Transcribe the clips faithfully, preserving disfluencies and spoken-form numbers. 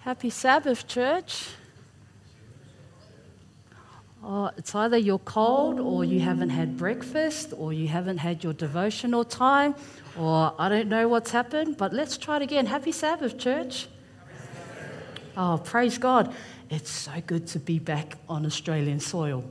Happy Sabbath, church. Oh, it's either you're cold or you haven't had breakfast or you haven't had your devotional time or I don't know what's happened, but let's try it again. Happy Sabbath, church. Oh, praise God. It's so good to be back on Australian soil.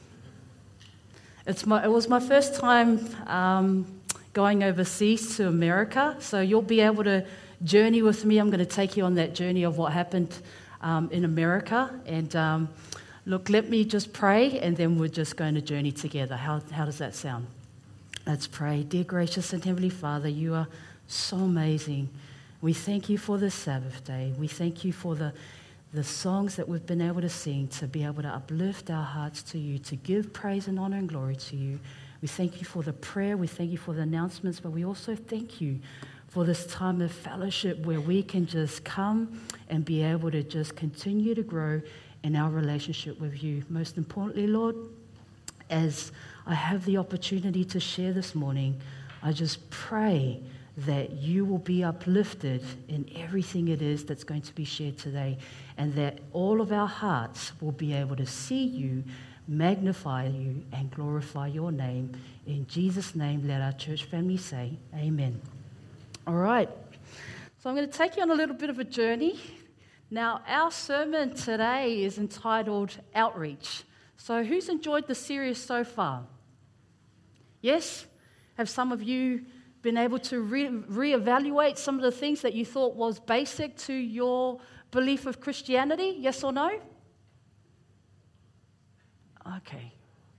It's my, it was my first time um, going overseas to America, so you'll be able to journey with me. I'm going to take you on that journey of what happened um, in America. And um, look, let me just pray, and then we're just going to journey together. How, how does that sound? Let's pray. Dear gracious and Heavenly Father, you are so amazing. We thank you for this Sabbath day. We thank you for the the songs that we've been able to sing, to be able to uplift our hearts to you, to give praise and honor and glory to you. We thank you for the prayer. We thank you for the announcements, but we also thank you for this time of fellowship where we can just come and be able to just continue to grow in our relationship with you. Most importantly, Lord, as I have the opportunity to share this morning, I just pray that you will be uplifted in everything it is that's going to be shared today, and that all of our hearts will be able to see you, magnify you, and glorify your name. In Jesus' name, let our church family say amen. All right, so I'm going to take you on a little bit of a journey. Now, our sermon today is entitled Outreach. So who's enjoyed the series so far? Yes? Have some of you been able to re- reevaluate some of the things that you thought was basic to your belief of Christianity? Yes or no? Okay.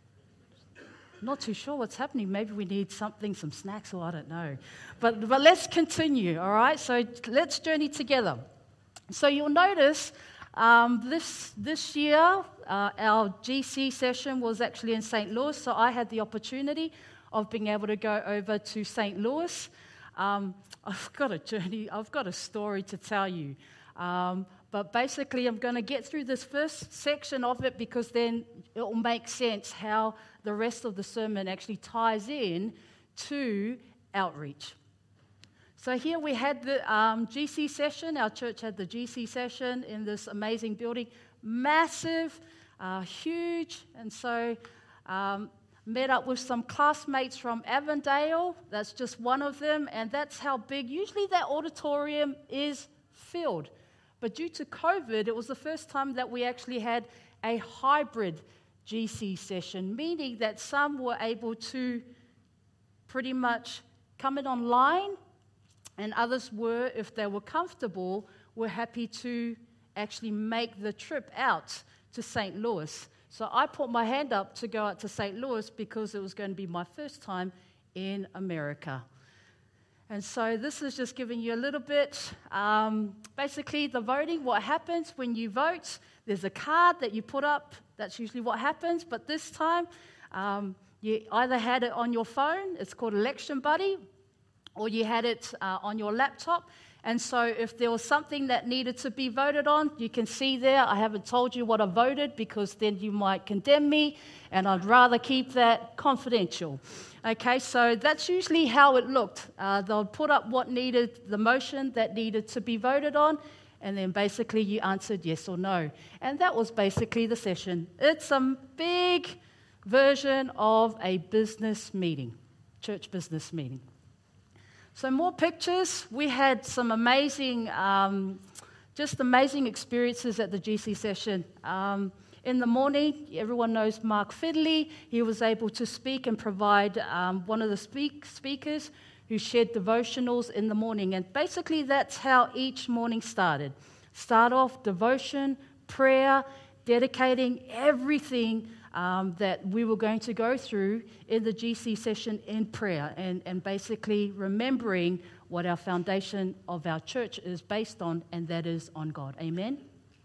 Not too sure what's happening. Maybe we need something, some snacks, or I don't know. But, but let's continue, all right? So let's journey together. So you'll notice um, this, this year, uh, our G C session was actually in Saint Louis, so I had the opportunity of being able to go over to Saint Louis. Um, I've got a journey, I've got a story to tell you. Um, but basically, I'm going to get through this first section of it because then it will make sense how the rest of the sermon actually ties in to outreach. So here we had the um, G C session. Our church had the G C session in this amazing building. Massive, uh, huge, and so Um, met up with some classmates from Avondale. That's just one of them, and that's how big. Usually that auditorium is filled. But due to COVID, it was the first time that we actually had a hybrid G C session, meaning that some were able to pretty much come in online, and others were, if they were comfortable, were happy to actually make the trip out to Saint Louis. So I put my hand up to go out to Saint Louis because it was going to be my first time in America. And so this is just giving you a little bit, um, basically the voting, what happens when you vote. There's a card that you put up. That's usually what happens. But this time, um, you either had it on your phone, it's called Election Buddy, or you had it uh, on your laptop. And so if there was something that needed to be voted on, you can see there, I haven't told you what I voted because then you might condemn me, and I'd rather keep that confidential. Okay, so that's usually how it looked. Uh, they'll put up what needed, the motion that needed to be voted on, and then basically you answered yes or no. And that was basically the session. It's a big version of a business meeting, church business meeting. So more pictures. We had some amazing, um, just amazing experiences at the G C session. Um, in the morning, everyone knows Mark Fidley. He was able to speak and provide um, one of the speak- speakers who shared devotionals in the morning. And basically that's how each morning started. Start off devotion, prayer, dedicating everything Um, that we were going to go through in the G C session in prayer, and, and basically remembering what our foundation of our church is based on, and that is on God. Amen?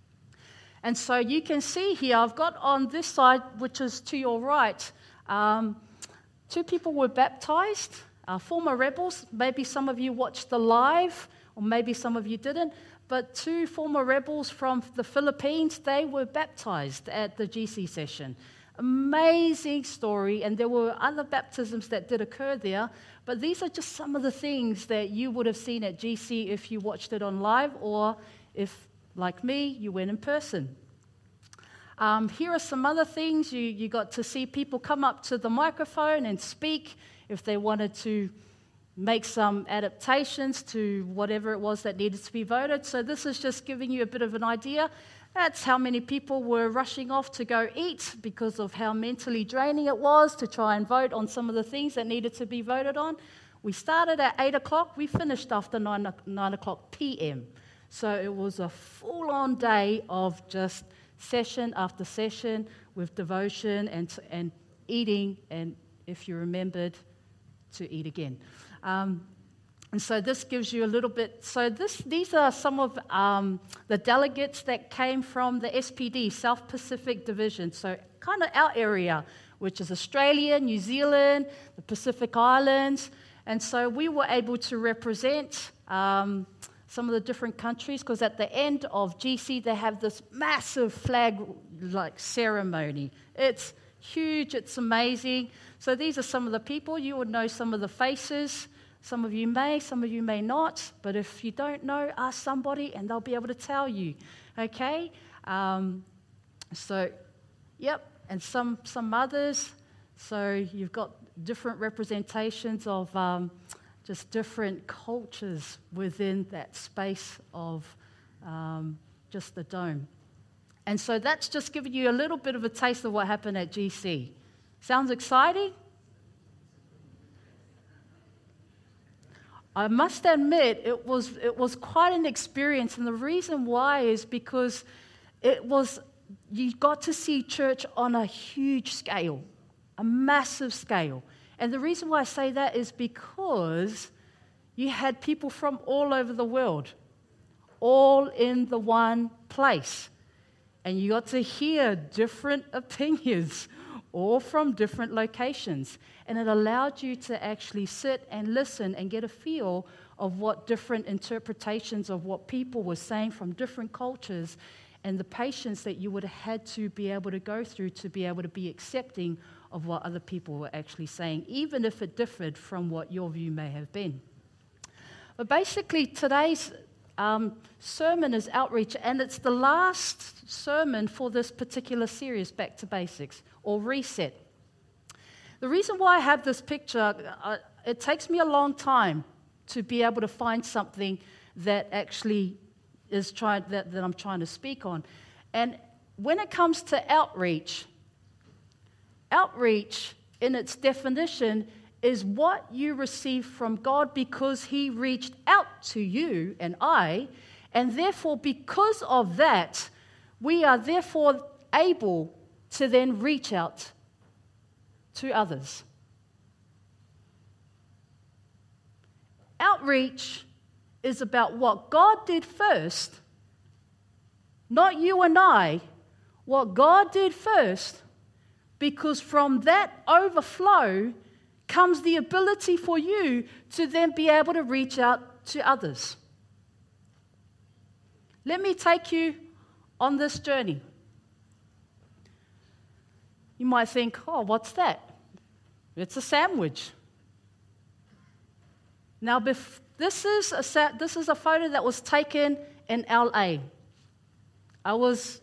And so you can see here, I've got on this side, which is to your right, um, two people were baptized, uh, former rebels. Maybe some of you watched the live, or maybe some of you didn't. But two former rebels from the Philippines, they were baptized at the G C session. Amazing story, and there were other baptisms that did occur there, but these are just some of the things that you would have seen at G C if you watched it on live, or if like me, you went in person. Um, here are some other things. You, you got to see people come up to the microphone and speak if they wanted to make some adaptations to whatever it was that needed to be voted. So this is just giving you a bit of an idea. That's how many people were rushing off to go eat because of how mentally draining it was to try and vote on some of the things that needed to be voted on. We started at eight o'clock. We finished after nine, nine o'clock p m So it was a full-on day of just session after session with devotion and, and eating, and if you remembered, to eat again. Um, and so this gives you a little bit. So this, these are some of um, the delegates that came from the S P D, South Pacific Division. So kind of our area, which is Australia, New Zealand, the Pacific Islands. And so we were able to represent um, some of the different countries, because at the end of G C, they have this massive flag-like ceremony. It's huge, it's amazing. So these are some of the people. You would know some of the faces. Some of you may, some of you may not. But if you don't know, ask somebody and they'll be able to tell you. Okay? Um, so, yep, and some, some others. So you've got different representations of um, just different cultures within that space of um, just the dome. And so that's just giving you a little bit of a taste of what happened at G C. Sounds exciting? I must admit, it was, it was quite an experience, and the reason why is because it was, you got to see church on a huge scale, a massive scale. And the reason why I say that is because you had people from all over the world, all in the one place. And you got to hear different opinions, all from different locations. And it allowed you to actually sit and listen and get a feel of what different interpretations of what people were saying from different cultures, and the patience that you would have had to be able to go through to be able to be accepting of what other people were actually saying, even if it differed from what your view may have been. But basically, today's um, sermon is outreach, and it's the last sermon for this particular series, Back to Basics, or Reset. The reason why I have this picture, uh, it takes me a long time to be able to find something that actually is trying that, that I'm trying to speak on. And when it comes to outreach, outreach in its definition is what you receive from God because He reached out to you and I, and therefore because of that, we are therefore able to then reach out to others. Outreach is about what God did first, not you and I, what God did first, because from that overflow comes the ability for you to then be able to reach out to others. Let me take you on this journey. You might think, oh, what's that? It's a sandwich. Now, bef- this is a sa- this is a photo that was taken in L A. I was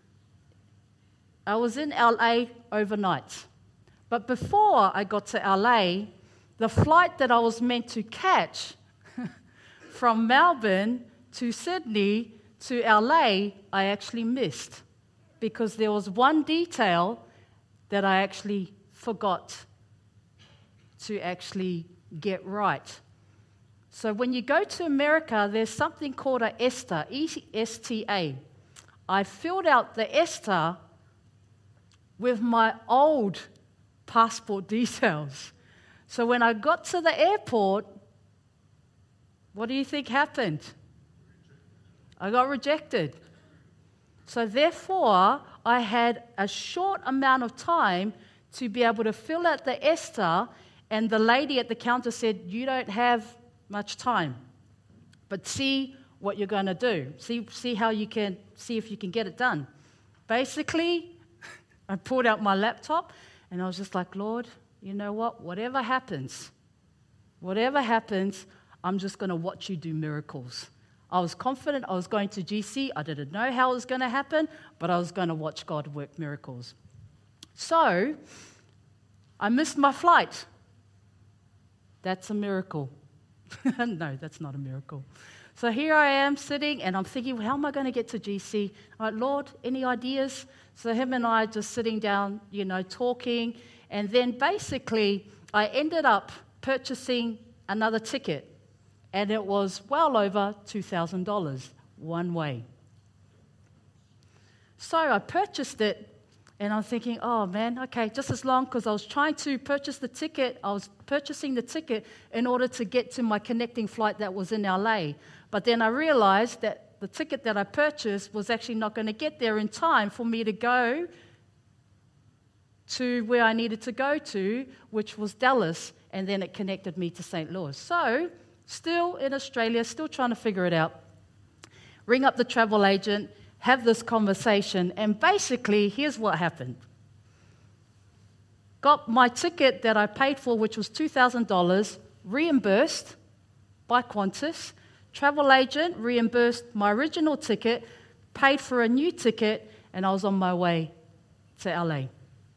I was in L A overnight. But before I got to L A, the flight that I was meant to catch from Melbourne to Sydney to L A, I actually missed because there was one detail that I actually forgot to actually get right. So when you go to America, there's something called a ESTA, E S T A. I filled out the ESTA with my old passport details. So when I got to the airport, what do you think happened? I got rejected. So therefore, I had a short amount of time to be able to fill out the ESTA, and the lady at the counter said, you don't have much time, but see what you're going to do. See, see how you can, see if you can get it done. Basically, I pulled out my laptop, and I was just like, Lord, you know what? Whatever happens, whatever happens, I'm just going to watch you do miracles. I was confident I was going to G C. I didn't know how it was going to happen, but I was going to watch God work miracles. So I missed my flight. That's a miracle. No, that's not a miracle. So here I am sitting, and I'm thinking, well, how am I going to get to G C? I'm like, Lord, any ideas? So him and I just sitting down, you know, talking. And then basically, I ended up purchasing another ticket. And it was well over two thousand dollars one way. So I purchased it, and I'm thinking, oh man, okay, just as long, because I was trying to purchase the ticket, I was purchasing the ticket in order to get to my connecting flight that was in L A. But then I realized that the ticket that I purchased was actually not going to get there in time for me to go to where I needed to go to, which was Dallas, and then it connected me to Saint Louis. So, still in Australia, still trying to figure it out. Ring up the travel agent, have this conversation, and basically, here's what happened. Got my ticket that I paid for, which was two thousand dollars, reimbursed by Qantas. Travel agent reimbursed my original ticket, paid for a new ticket, and I was on my way to L A.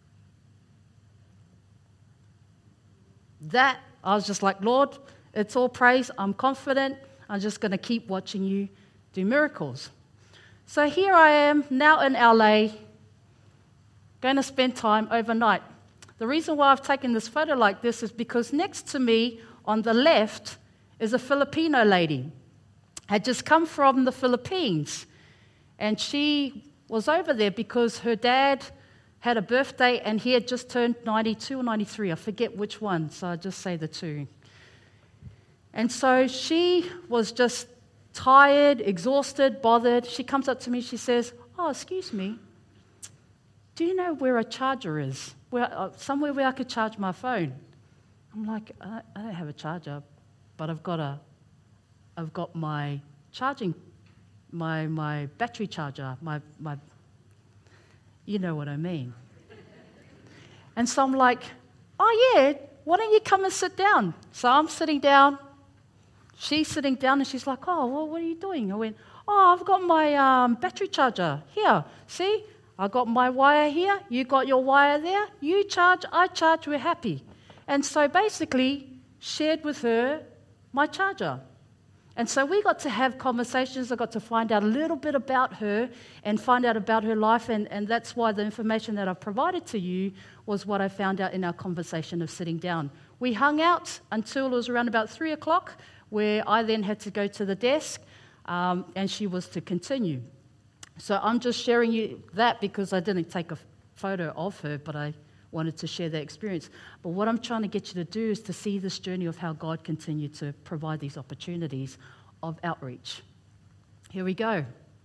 That, I was just like, Lord, it's all praise. I'm confident. I'm just going to keep watching you do miracles. So here I am now in L A, going to spend time overnight. The reason why I've taken this photo like this is because next to me on the left is a Filipino lady. Had just come from the Philippines. And she was over there because her dad had a birthday and he had just turned ninety-two or ninety-three. I forget which one, so I just say the two. And so she was just tired, exhausted, bothered. She comes up to me, she says, oh, excuse me, do you know where a charger is? Where, uh, somewhere where I could charge my phone. I'm like, I, I don't have a charger, but I've got a, I've got my charging, my my battery charger, my my, you know what I mean. And so I'm like, oh yeah, why don't you come and sit down? So I'm sitting down. She's sitting down and she's like, oh, well, what are you doing? I went, oh, I've got my um, battery charger here. See, I got my wire here. You got your wire there. You charge, I charge, we're happy. And so basically shared with her my charger. And so we got to have conversations. I got to find out a little bit about her and find out about her life. And, and that's why the information that I've provided to you was what I found out in our conversation of sitting down. We hung out until it was around about three o'clock, where I then had to go to the desk, um, and she was to continue. So I'm just sharing you that because I didn't take a photo of her, but I wanted to share that experience. But what I'm trying to get you to do is to see this journey of how God continued to provide these opportunities of outreach. Here we go.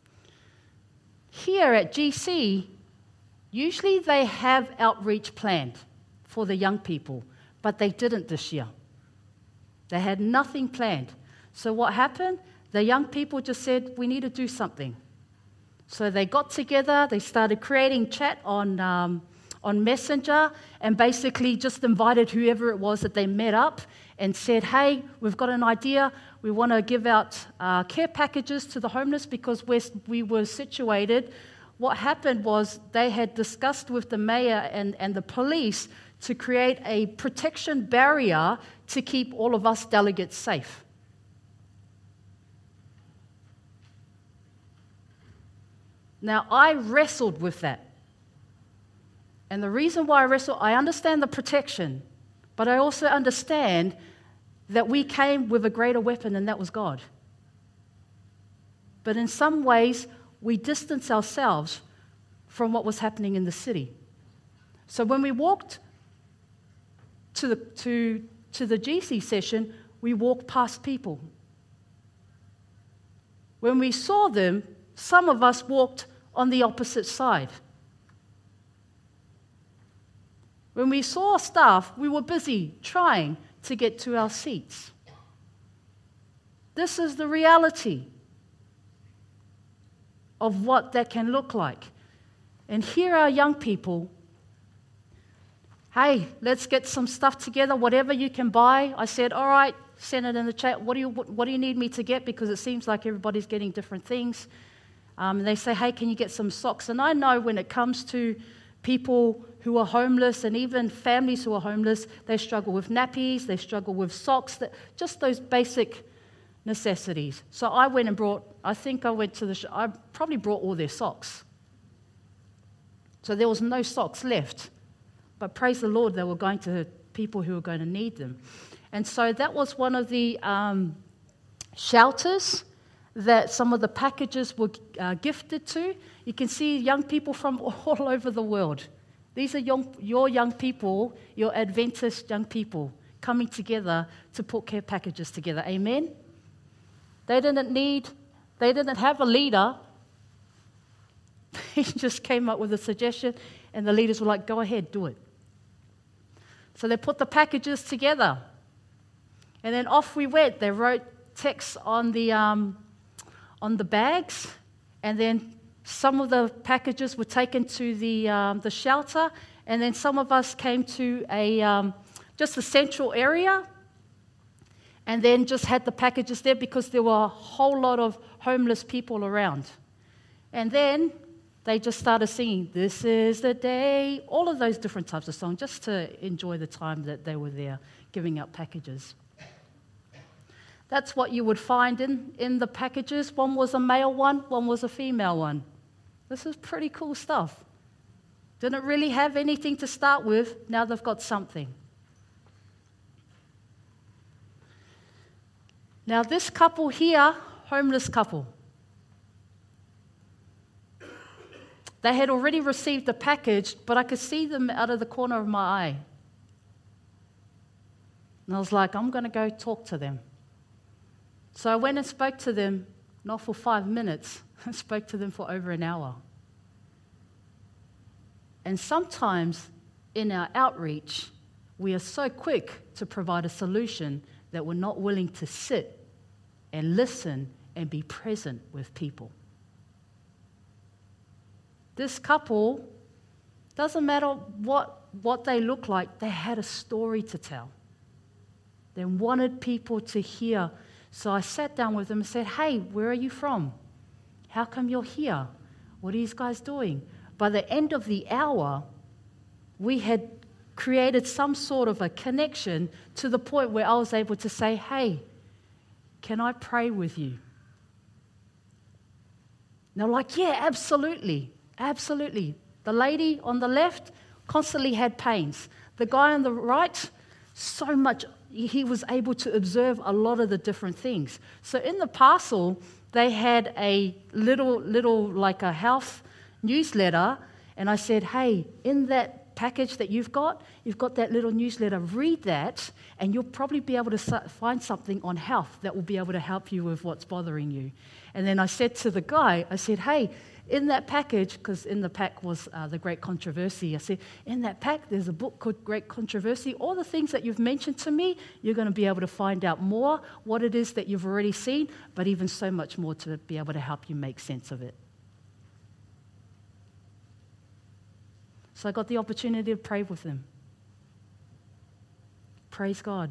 Here at G C, usually they have outreach planned for the young people, but they didn't this year. They had nothing planned. So what happened? The young people just said, we need to do something. So they got together, they started creating chat on um, on Messenger, and basically just invited whoever it was that they met up and said, hey, we've got an idea. We want to give out uh, care packages to the homeless because we're, we were situated. What happened was they had discussed with the mayor and, and the police to create a protection barrier to keep all of us delegates safe. Now, I wrestled with that. And the reason why I wrestle, I understand the protection, but I also understand that we came with a greater weapon, and that was God. But in some ways, we distance ourselves from what was happening in the city. So when we walked to the, to, to the G C session, we walked past people. When we saw them, some of us walked on the opposite side. When we saw staff, we were busy trying to get to our seats. This is the reality of what that can look like. And here are young people. Hey, let's get some stuff together, whatever you can buy. I said, all right, send it in the chat. What do you what, what do you need me to get? Because it seems like everybody's getting different things. Um, and they say, hey, can you get some socks? And I know when it comes to people who are homeless and even families who are homeless, they struggle with nappies, they struggle with socks, that, just those basic necessities. So I went and brought, I think I went to the, sh- I probably brought all their socks. So there was no socks left. But praise the Lord, they were going to people who were going to need them. And so that was one of the um, shelters that some of the packages were uh, gifted to. You can see young people from all over the world. These are young, your young people, your Adventist young people, coming together to put care packages together. Amen? They didn't need, they didn't have a leader. He just came up with a suggestion, and the leaders were like, go ahead, do it. So they put the packages together. And then off we went. They wrote texts on the, um, on the bags, and then some of the packages were taken to the, um, the shelter, and then some of us came to a um, just a central area, and then just had the packages there because there were a whole lot of homeless people around. And then they just started singing, "This is the day," all of those different types of songs, just to enjoy the time that they were there giving out packages. That's what you would find in, in the packages. One was a male one, one was a female one. This is pretty cool stuff. Didn't really have anything to start with. Now they've got something. Now this couple here, homeless couple, they had already received the package, but I could see them out of the corner of my eye. And I was like, I'm going to go talk to them. So I went and spoke to them, not for five minutes, I spoke to them for over an hour. And sometimes in our outreach, we are so quick to provide a solution that we're not willing to sit and listen and be present with people. This couple, doesn't matter what, what they look like, they had a story to tell. They wanted people to hear. So I sat down with them and said, hey, where are you from? How come you're here? What are these guys doing? By the end of the hour, we had created some sort of a connection to the point where I was able to say, hey, can I pray with you? And they're like, yeah, absolutely, absolutely. The lady on the left constantly had pains. The guy on the right, so much, he was able to observe a lot of the different things. So in the parcel, they had a little, little like a health newsletter, and I said, hey, in that package that you've got, you've got that little newsletter, read that, and you'll probably be able to find something on health that will be able to help you with what's bothering you. And then I said to the guy, I said, hey, in that package, because in the pack was uh, The Great Controversy, I said, in that pack there's a book called Great Controversy. All the things that you've mentioned to me, you're going to be able to find out more what it is that you've already seen, but even so much more to be able to help you make sense of it. So I got the opportunity to pray with them. Praise God.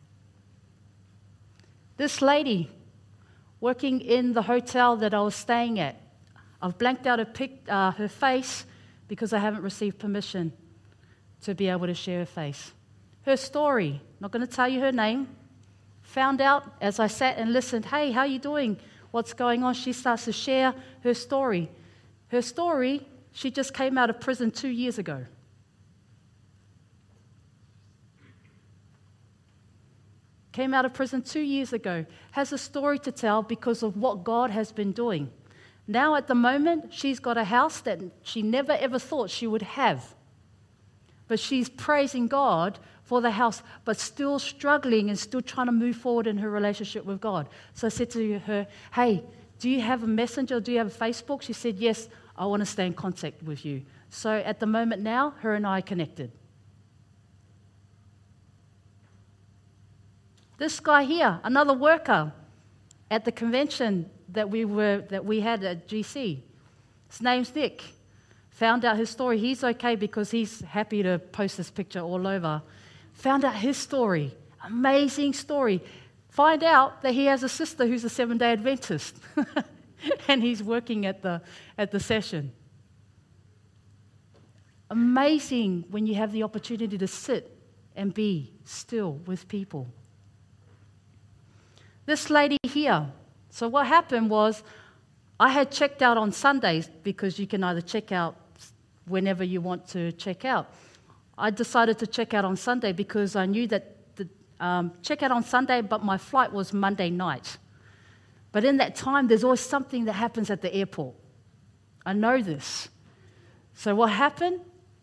This lady working in the hotel that I was staying at, I've blanked out her, pic, uh, her face because I haven't received permission to be able to share her face. Her story, not going to tell you her name, found out as I sat and listened, hey, how are you doing? What's going on? She starts to share her story. Her story, she just came out of prison two years ago. Came out of prison two years ago. Has a story to tell because of what God has been doing. Now at the moment, she's got a house that she never ever thought she would have. But she's praising God for the house, but still struggling and still trying to move forward in her relationship with God. So I said to her, hey, do you have a messenger? Do you have a Facebook? She said, yes, I want to stay in contact with you. So at the moment now, her and I are connected. This guy here, another worker at the convention that we were that we had at G C. His name's Nick. Found out his story. He's okay because he's happy to post this picture all over. Found out his story. Amazing story. Find out that he has a sister who's a Seventh-day Adventist, and he's working at the, at the session. Amazing when you have the opportunity to sit and be still with people. This lady here, so what happened was I had checked out on Sundays because you can either check out whenever you want to check out. I decided to check out on Sunday because I knew that the um, check out on Sunday, but my flight was Monday night. But in that time, there's always something that happens at the airport. I know this. So what happened?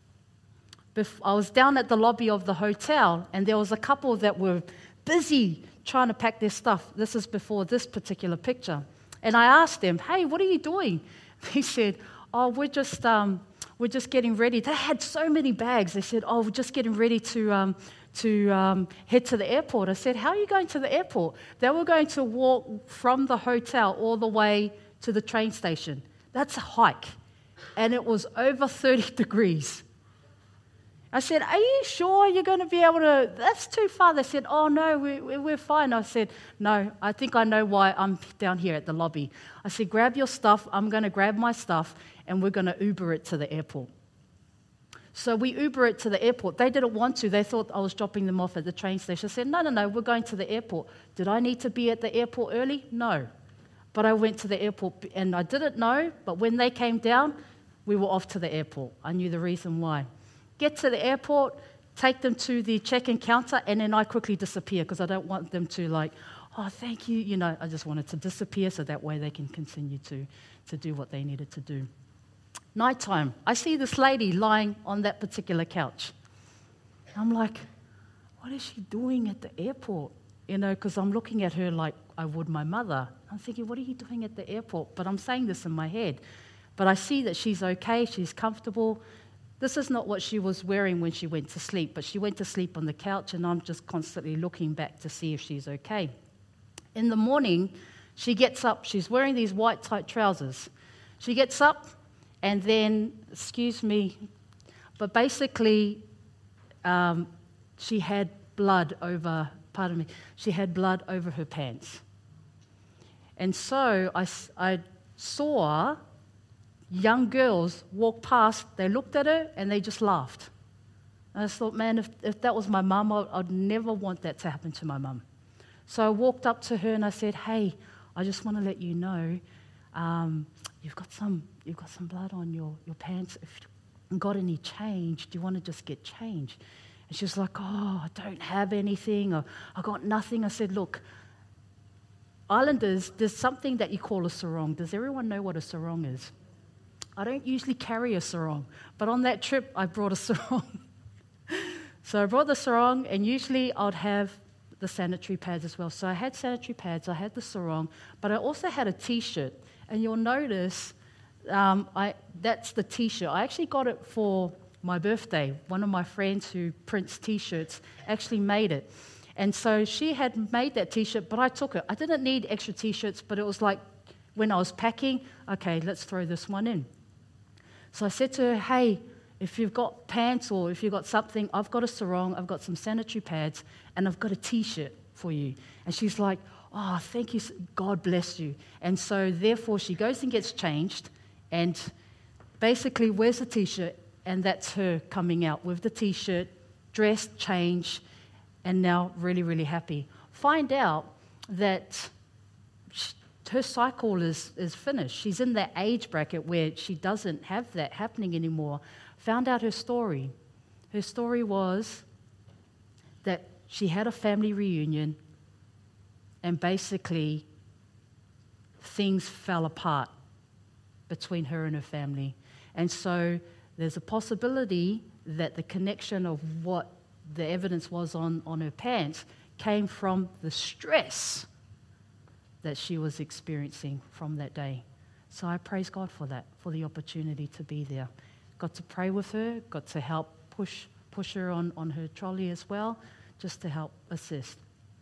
I was down at the lobby of the hotel, and there was a couple that were busy trying to pack their stuff. This is before this particular picture. And I asked them, hey, what are you doing? They said, oh, we're just um, we're just getting ready. They had so many bags. They said, oh, we're just getting ready to um, to um, head to the airport. I said, how are you going to the airport? They were going to walk from the hotel all the way to the train station. That's a hike. And it was over thirty degrees. I said, are you sure you're going to be able to? That's too far. They said, oh, no, we, we're fine. I said, no, I think I know why I'm down here at the lobby. I said, grab your stuff. I'm going to grab my stuff, and we're going to Uber it to the airport. So we Uber it to the airport. They didn't want to. They thought I was dropping them off at the train station. I said, no, no, no, we're going to the airport. Did I need to be at the airport early? No. But I went to the airport, and I didn't know, but when they came down, we were off to the airport. I knew the reason why. Get to the airport, take them to the check-in counter, and then I quickly disappear because I don't want them to like, oh, thank you. You know, I just wanted to disappear so that way they can continue to, to do what they needed to do. Nighttime, I see this lady lying on that particular couch. I'm like, what is she doing at the airport? You know, because I'm looking at her like I would my mother. I'm thinking, what are you doing at the airport? But I'm saying this in my head. But I see that she's okay, she's comfortable. This is not what she was wearing when she went to sleep, but she went to sleep on the couch, and I'm just constantly looking back to see if she's okay. In the morning, she gets up. She's wearing these white tight trousers. She gets up, and then, excuse me, but basically, um, she had blood over, pardon me, she had blood over her pants. And so I, I saw young girls walk past, they looked at her, and they just laughed. And I thought, man, if, if that was my mum, I'd, I'd never want that to happen to my mum. So I walked up to her and I said, hey, I just want to let you know, um, you've got some you've got some blood on your, your pants. If you got any change, do you want to just get change? And she was like, oh, I don't have anything, or I got nothing. I said, look, Islanders, there's something that you call a sarong. Does everyone know what a sarong is? I don't usually carry a sarong, but on that trip, I brought a sarong. So I brought the sarong, and usually I'd have the sanitary pads as well. So I had sanitary pads, I had the sarong, but I also had a T-shirt. And you'll notice um, I, that's the T-shirt. I actually got it for my birthday. One of my friends who prints T-shirts actually made it. And so she had made that T-shirt, but I took it. I didn't need extra T-shirts, but it was like when I was packing, okay, let's throw this one in. So I said to her, hey, if you've got pants or if you've got something, I've got a sarong, I've got some sanitary pads, and I've got a T-shirt for you. And she's like, oh, thank you, God bless you. And so therefore she goes and gets changed and basically wears the T-shirt, and that's her coming out with the T-shirt, dressed, changed, and now really, really happy. Find out that she, her cycle is, is finished. She's in that age bracket where she doesn't have that happening anymore. Found out her story. Her story was that she had a family reunion and basically things fell apart between her and her family. And so there's a possibility that the connection of what the evidence was on, on her pants came from the stress that she was experiencing from that day. So I praise God for that, for the opportunity to be there. Got to pray with her, got to help push push her on, on her trolley as well, just to help assist.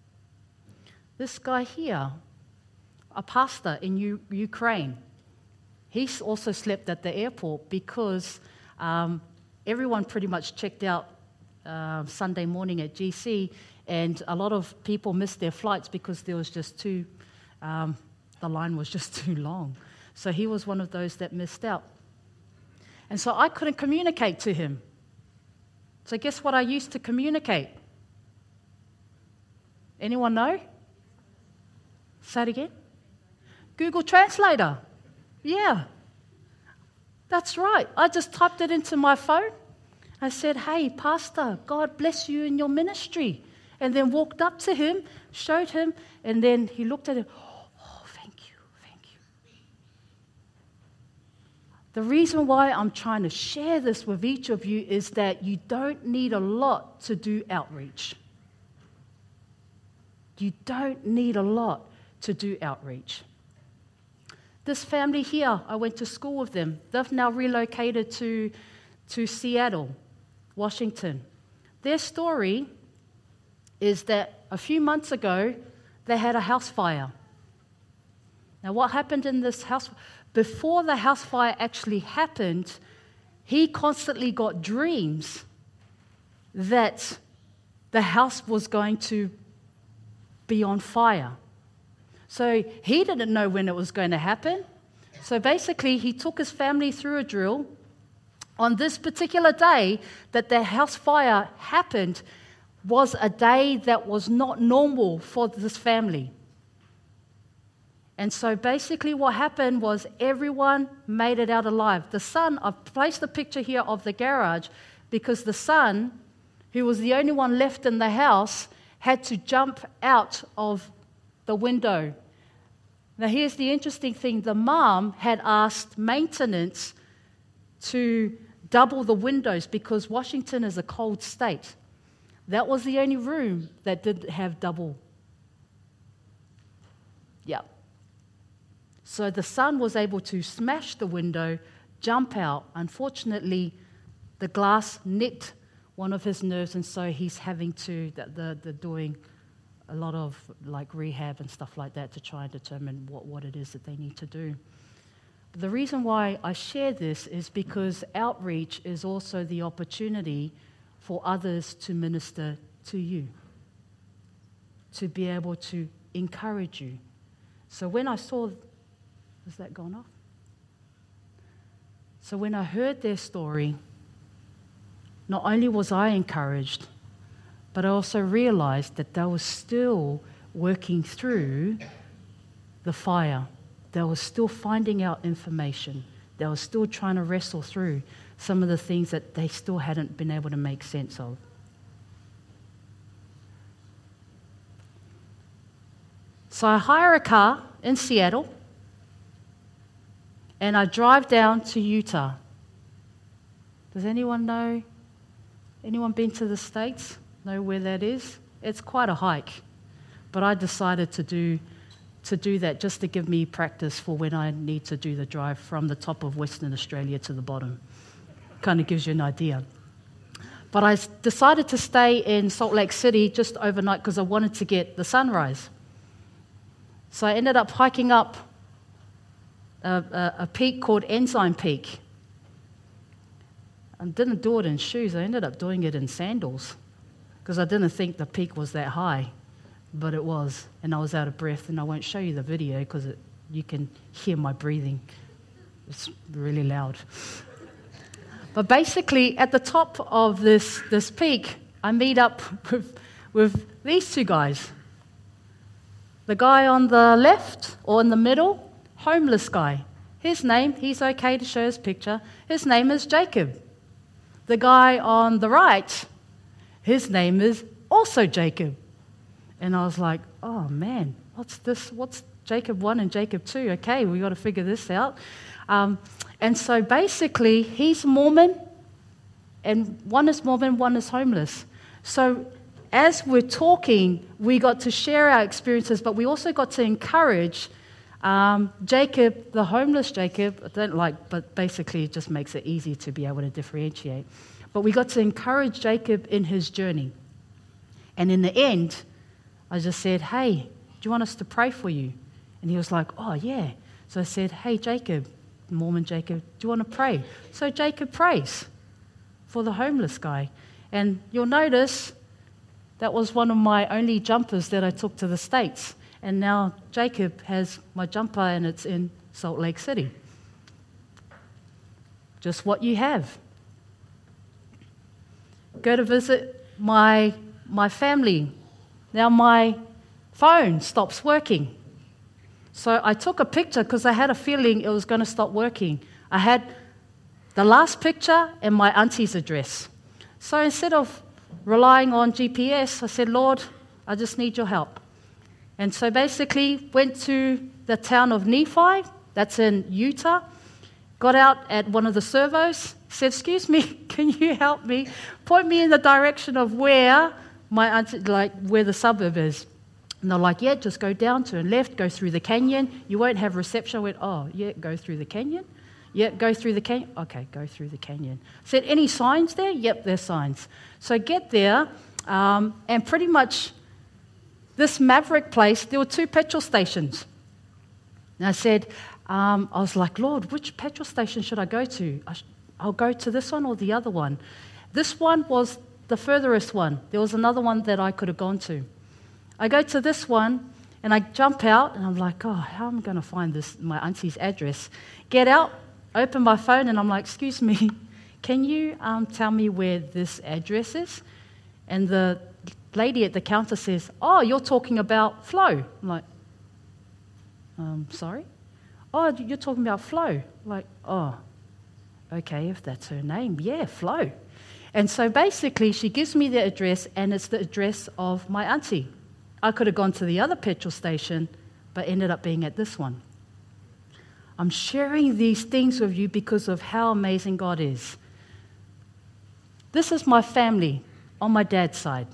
This guy here, a pastor in U- Ukraine, he also slept at the airport because um, everyone pretty much checked out uh, Sunday morning at G C, And a lot of people missed their flights because there was just too, um, the line was just too long. So he was one of those that missed out. And so I couldn't communicate to him. So guess what I used to communicate? Anyone know? Say it again. Google Translator. Yeah. That's right. I just typed it into my phone. I said, hey, Pastor, God bless you in your ministry. And then walked up to him, showed him, and then he looked at it. Oh, thank you, thank you. The reason why I'm trying to share this with each of you is that you don't need a lot to do outreach. You don't need a lot to do outreach. This family here, I went to school with them. They've now relocated to, to Seattle, Washington. Their story is that a few months ago, they had a house fire. Now, what happened in this house? Before the house fire actually happened, he constantly got dreams that the house was going to be on fire. So he didn't know when it was going to happen. So basically, he took his family through a drill. On this particular day that the house fire happened was a day that was not normal for this family. And so basically what happened was everyone made it out alive. The son, I've placed a picture here of the garage because the son, who was the only one left in the house, had to jump out of the window. Now here's the interesting thing. The mom had asked maintenance to double the windows because Washington is a cold state. That was the only room that didn't have double. Yeah. So the son was able to smash the window, jump out. Unfortunately, the glass nicked one of his nerves, and so he's having to, the, the, the doing a lot of like rehab and stuff like that to try and determine what, what it is that they need to do. But the reason why I share this is because outreach is also the opportunity for others to minister to you, to be able to encourage you. So when I saw, has that gone off? So when I heard their story, not only was I encouraged, but I also realized that they were still working through the fire. They were still finding out information. They were still trying to wrestle through some of the things that they still hadn't been able to make sense of. So I hire a car in Seattle, and I drive down to Utah. Does anyone know? Anyone been to the States? Know where that is? It's quite a hike, but I decided to do to do that just to give me practice for when I need to do the drive from the top of Western Australia to the bottom. Kind of gives you an idea. But I decided to stay in Salt Lake City just overnight because I wanted to get the sunrise. So I ended up hiking up a, a, a peak called Ensign Peak. I didn't do it in shoes. I ended up doing it in sandals because I didn't think the peak was that high, but it was. And I was out of breath, and I won't show you the video because you can hear my breathing. It's really loud. But basically, at the top of this, this peak, I meet up with, with these two guys. The guy on the left, or in the middle, homeless guy. His name, he's okay to show his picture, his name is Jacob. The guy on the right, his name is also Jacob. And I was like, oh man, what's this? What's Jacob one and Jacob two? Okay, we got to figure this out. Um, and so basically, he's Mormon, and one is Mormon, one is homeless. So as we're talking, we got to share our experiences, but we also got to encourage um, Jacob, the homeless Jacob. I don't like, but basically it just makes it easy to be able to differentiate. But we got to encourage Jacob in his journey. And in the end, I just said, hey, do you want us to pray for you? And he was like, oh, yeah. So I said, hey, Jacob, Mormon Jacob, do you want to pray? So Jacob prays for the homeless guy. And you'll notice That was one of my only jumpers that I took to the States. And now Jacob has my jumper and it's in Salt Lake City. Just what you have. Go to visit my, my family. Now my phone stops working. So I took a picture because I had a feeling it was going to stop working. I had the last picture and my auntie's address. So instead of relying on G P S, I said, Lord, I just need your help. And so basically went to the town of Nephi, that's in Utah, got out at one of the servos, said, excuse me, can you help me? Point me in the direction of where my auntie, like where the suburb is. And they're like, yeah, just go down, turn left, go through the canyon. You won't have reception. I went, oh, yeah, go through the canyon. Yeah, go through the canyon. Okay, go through the canyon. Said, any signs there? Yep, there's signs. So get there, um, and pretty much this Maverick place, there were two petrol stations. And I said, um, I was like, Lord, which petrol station should I go to? I sh- I'll go to this one or the other one. This one was the furthest one. There was another one that I could have gone to. I go to this one, and I jump out, and I'm like, oh, how am I going to find this, my auntie's address? Get out, open my phone, and I'm like, excuse me, can you um, tell me where this address is? And the lady at the counter says, oh, you're talking about Flo. I'm like, um, sorry? Oh, you're talking about Flo. I'm like, oh, okay, if that's her name, yeah, Flo. And so basically she gives me the address, and it's the address of my auntie. I could have gone to the other petrol station, but ended up being at this one. I'm sharing these things with you because of how amazing God is. This is my family on my dad's side.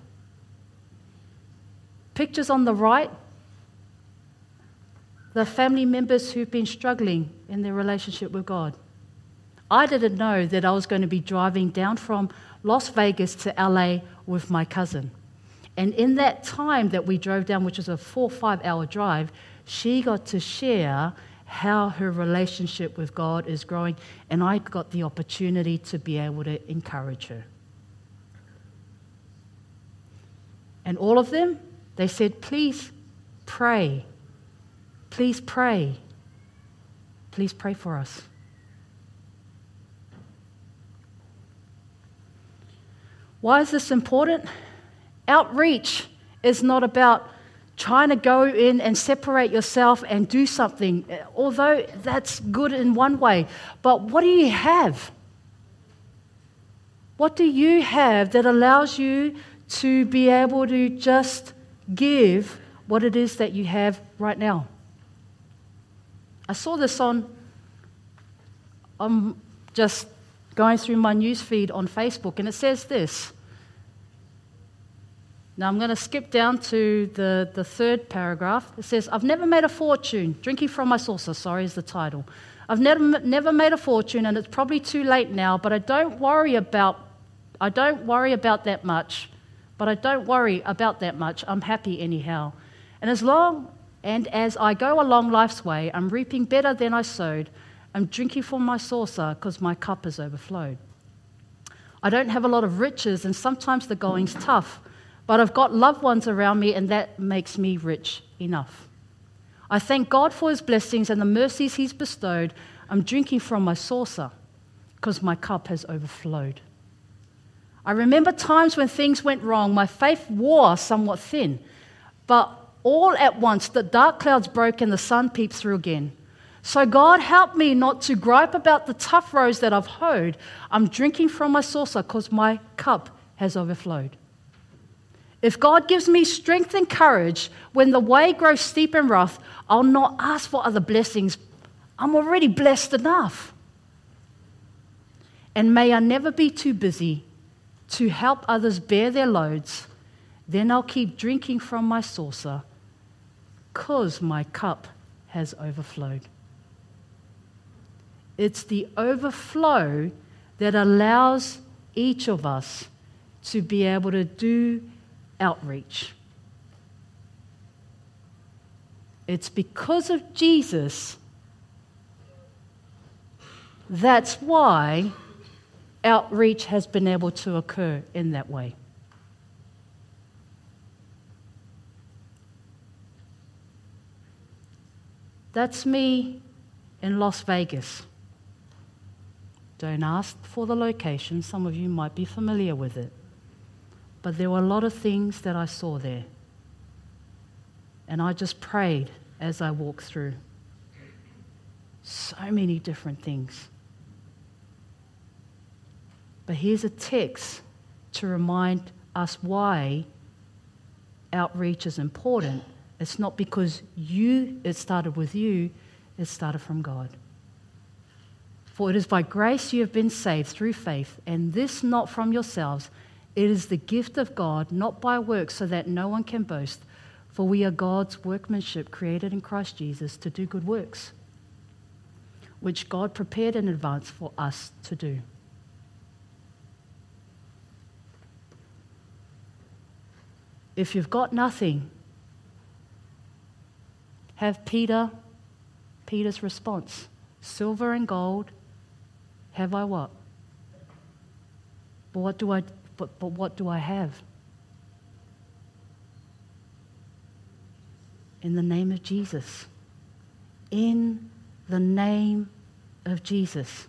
Pictures on the right, the family members who've been struggling in their relationship with God. I didn't know that I was going to be driving down from Las Vegas to L A with my cousin. And in that time that we drove down, which was a four or five hour drive, she got to share how her relationship with God is growing, and I got the opportunity to be able to encourage her. And all of them, they said, please pray. Please pray. Please pray for us. Why is this important? Outreach is not about trying to go in and separate yourself and do something, although that's good in one way. But what do you have? What do you have that allows you to be able to just give what it is that you have right now? I saw this on, I'm just going through my news feed on Facebook, and it says this. Now I'm going to skip down to the, the third paragraph. It says, I've never made a fortune. Drinking from my saucer, sorry, is the title. I've never never made a fortune, and it's probably too late now, but I don't worry about I don't worry about that much. But I don't worry about that much. I'm happy anyhow. And as long and as I go along life's way, I'm reaping better than I sowed. I'm drinking from my saucer because my cup has overflowed. I don't have a lot of riches, and sometimes the going's tough. But I've got loved ones around me, and that makes me rich enough. I thank God for his blessings and the mercies he's bestowed. I'm drinking from my saucer because my cup has overflowed. I remember times when things went wrong. My faith wore somewhat thin. But all at once, the dark clouds broke and the sun peeped through again. So God help me not to gripe about the tough rows that I've hoed. I'm drinking from my saucer because my cup has overflowed. If God gives me strength and courage when the way grows steep and rough, I'll not ask for other blessings. I'm already blessed enough. And may I never be too busy to help others bear their loads. Then I'll keep drinking from my saucer because my cup has overflowed. It's the overflow that allows each of us to be able to do outreach. It's because of Jesus. That's why outreach has been able to occur in that way. That's me in Las Vegas. Don't ask for the location. Some of you might be familiar with it. But there were a lot of things that I saw there. And I just prayed as I walked through. So many different things. But here's a text to remind us why outreach is important. It's not because you, it started with you, it started from God. For it is by grace you have been saved through faith, and this not from yourselves. It is the gift of God, not by works, so that no one can boast. For we are God's workmanship, created in Christ Jesus to do good works, which God prepared in advance for us to do. If you've got nothing, have Peter, Peter's response. Silver and gold, have I what? But what do I, but, but what do I have? In the name of Jesus. In the name of Jesus.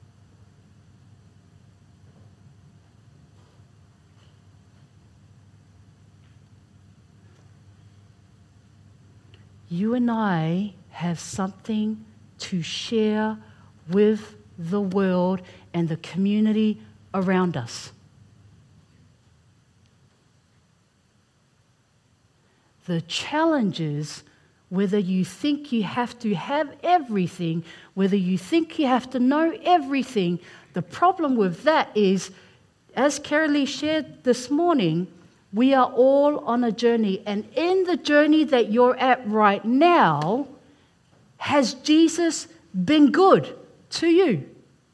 You and I have something to share with the world and the community around us. The challenge is whether you think you have to have everything, whether you think you have to know everything. The problem with that is, as Carolee shared this morning, we are all on a journey, and in the journey that you're at right now, has Jesus been good to you?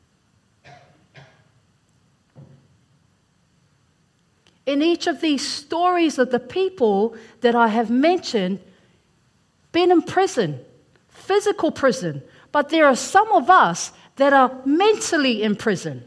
In each of these stories of the people that I have mentioned, been in prison, physical prison, but there are some of us that are mentally in prison.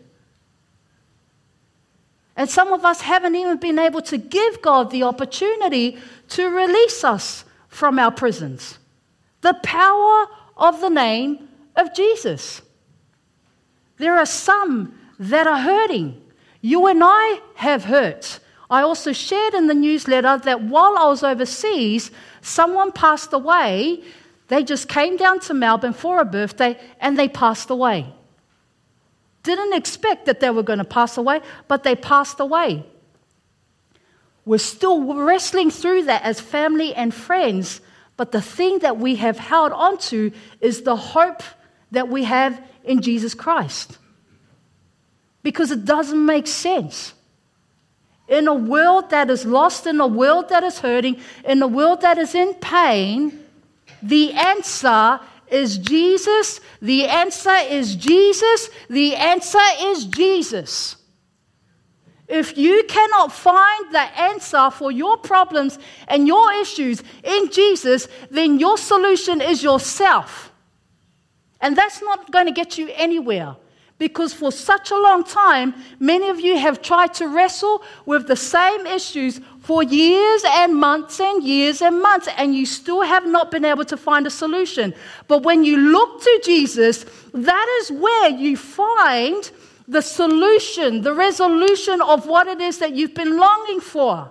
And some of us haven't even been able to give God the opportunity to release us from our prisons. The power of the name of Jesus. There are some that are hurting. You and I have hurt. I also shared in the newsletter that while I was overseas, someone passed away. They just came down to Melbourne for a birthday and they passed away. Didn't expect that they were going to pass away, but they passed away. We're still wrestling through that as family and friends, but the thing that we have held on to is the hope that we have in Jesus Christ. Because it doesn't make sense. In a world that is lost, in a world that is hurting, in a world that is in pain, the answer is Jesus. The answer is Jesus. The answer is Jesus. If you cannot find the answer for your problems and your issues in Jesus, then your solution is yourself. And that's not going to get you anywhere. Because for such a long time, many of you have tried to wrestle with the same issues for years and months and years and months, and you still have not been able to find a solution. But when you look to Jesus, that is where you find the solution, the resolution of what it is that you've been longing for.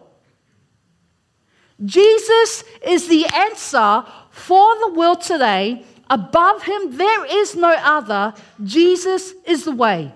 Jesus is the answer for the world today. Above him, there is no other. Jesus is the way.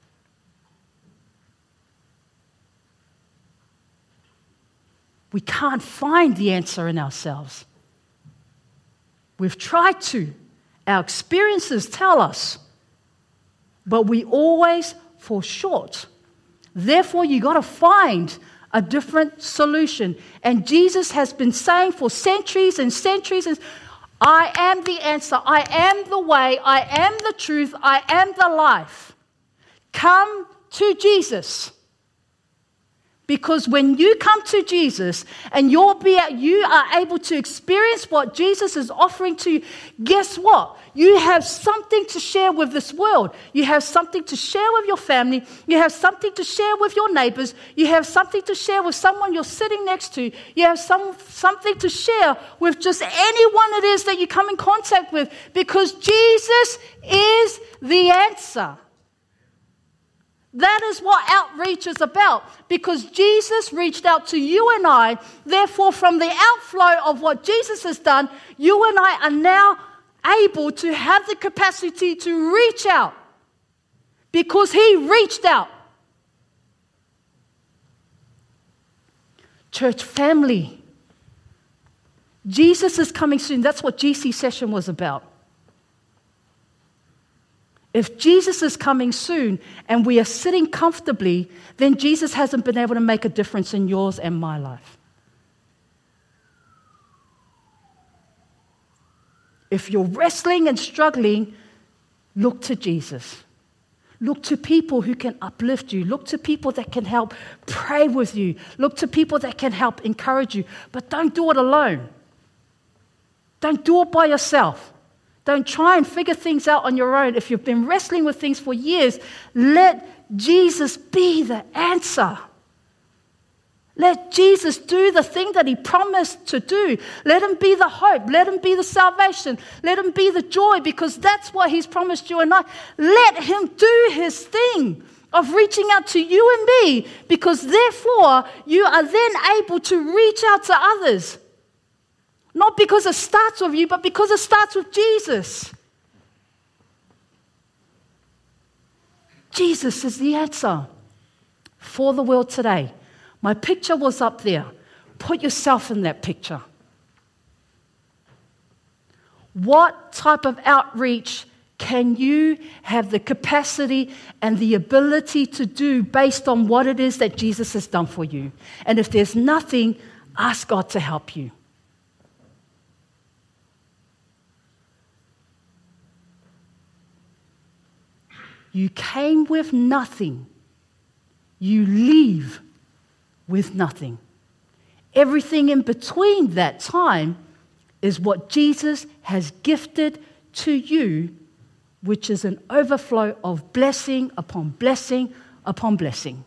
We can't find the answer in ourselves. We've tried to. Our experiences tell us. But we always fall short. Therefore, you got to find a different solution. And Jesus has been saying for centuries and centuries and I am the answer. I am the way. I am the truth. I am the life. Come to Jesus. Because when you come to Jesus and you'll be, you are able to experience what Jesus is offering to you, guess what? You have something to share with this world. You have something to share with your family. You have something to share with your neighbors. You have something to share with someone you're sitting next to. You have some, something to share with just anyone it is that you come in contact with, because Jesus is the answer. That is what outreach is about, because Jesus reached out to you and I. Therefore, from the outflow of what Jesus has done, you and I are now able to have the capacity to reach out, because he reached out. Church family, Jesus is coming soon. That's what G C session was about. If Jesus is coming soon and we are sitting comfortably, then Jesus hasn't been able to make a difference in yours and my life. If you're wrestling and struggling, look to Jesus. Look to people who can uplift you. Look to people that can help pray with you. Look to people that can help encourage you. But don't do it alone. Don't do it by yourself. Don't try and figure things out on your own. If you've been wrestling with things for years, let Jesus be the answer. Let Jesus do the thing that he promised to do. Let him be the hope. Let him be the salvation. Let him be the joy, because that's what he's promised you and I. Let him do his thing of reaching out to you and me, because therefore you are then able to reach out to others. Not because it starts with you, but because it starts with Jesus. Jesus is the answer for the world today. My picture was up there. Put yourself in that picture. What type of outreach can you have the capacity and the ability to do based on what it is that Jesus has done for you? And if there's nothing, ask God to help you. You came with nothing. You leave with nothing. Everything in between that time is what Jesus has gifted to you, which is an overflow of blessing upon blessing upon blessing.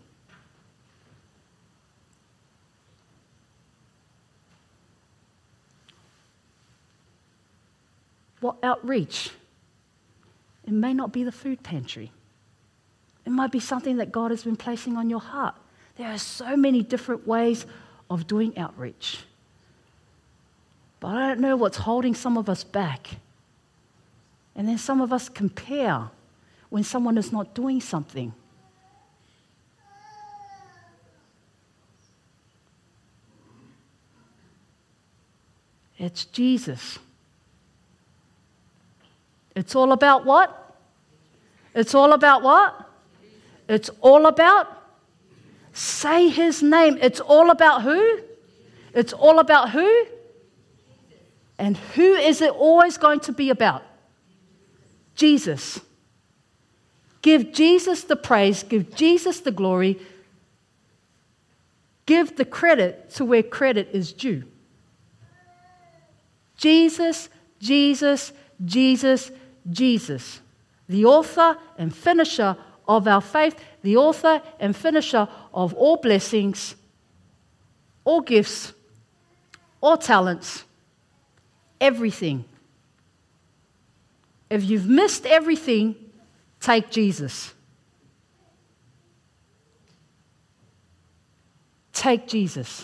What outreach? It may not be the food pantry. It might be something that God has been placing on your heart. There are so many different ways of doing outreach. But I don't know what's holding some of us back. And then some of us compare when someone is not doing something. It's Jesus. It's all about what? It's all about what? It's all about? Say his name. It's all about who? It's all about who? And who is it always going to be about? Jesus. Give Jesus the praise. Give Jesus the glory. Give the credit to where credit is due. Jesus, Jesus, Jesus, Jesus, the author and finisher of our faith, the author and finisher of all blessings, all gifts, all talents, everything. If you've missed everything, take Jesus. Take Jesus.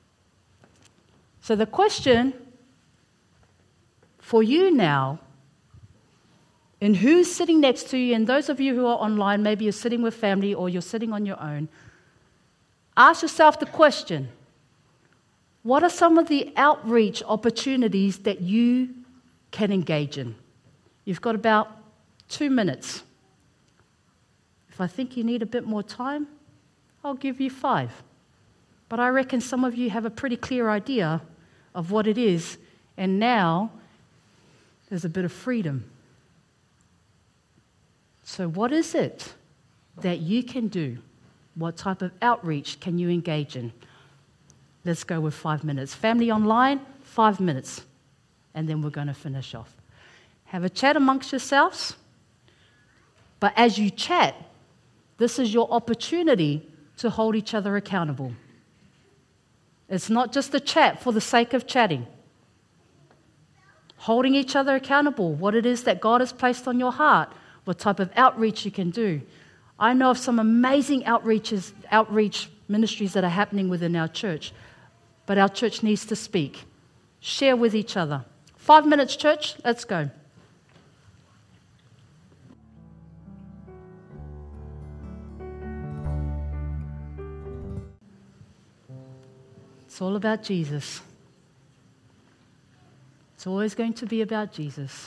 So the question for you now, and who's sitting next to you, and those of you who are online, maybe you're sitting with family or you're sitting on your own, ask yourself the question, what are some of the outreach opportunities that you can engage in? You've got about two minutes. If I think you need a bit more time, I'll give you five. But I reckon some of you have a pretty clear idea of what it is, and now there's a bit of freedom. So what is it that you can do What type of outreach can you engage in? Let's go with five minutes. Family online, five minutes. And then we're going to finish off. Have a chat amongst yourselves. But as you chat, this is your opportunity to hold each other accountable. It's not just a chat for the sake of chatting. Holding each other accountable, what it is that God has placed on your heart, what type of outreach you can do. I know of some amazing outreaches, outreach ministries that are happening within our church, but our church needs to speak. Share with each other. Five minutes, church, let's go. It's all about Jesus. It's always going to be about Jesus.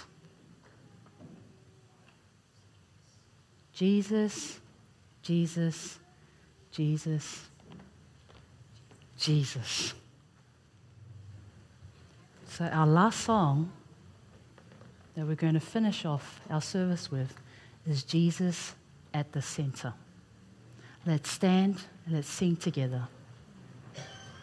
Jesus, Jesus, Jesus, Jesus. So our last song that we're going to finish off our service with is Jesus at the Center. Let's stand and let's sing together.